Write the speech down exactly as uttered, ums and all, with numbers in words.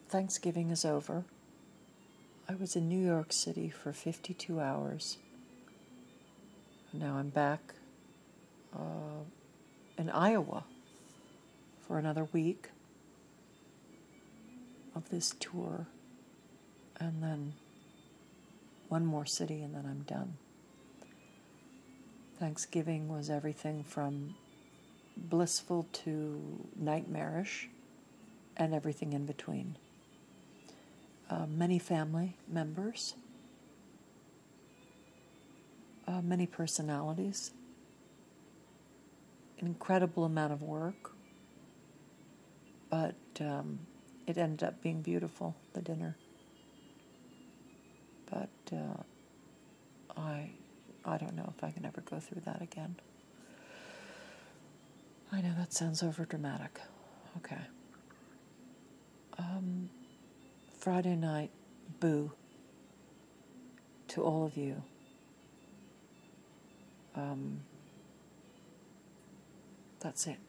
Thanksgiving is over. I was in New York City for fifty-two hours. Now I'm back uh, in Iowa for another week of this tour, and then one more city, and then I'm done. Thanksgiving was everything from blissful to nightmarish, and everything in between. Uh, many family members, uh, many personalities, an incredible amount of work, but um, it ended up being beautiful, the dinner. But uh, I, I don't know if I can ever go through that again. I know that sounds overdramatic. Okay. Um, Friday night, boo to all of you. Um, that's it.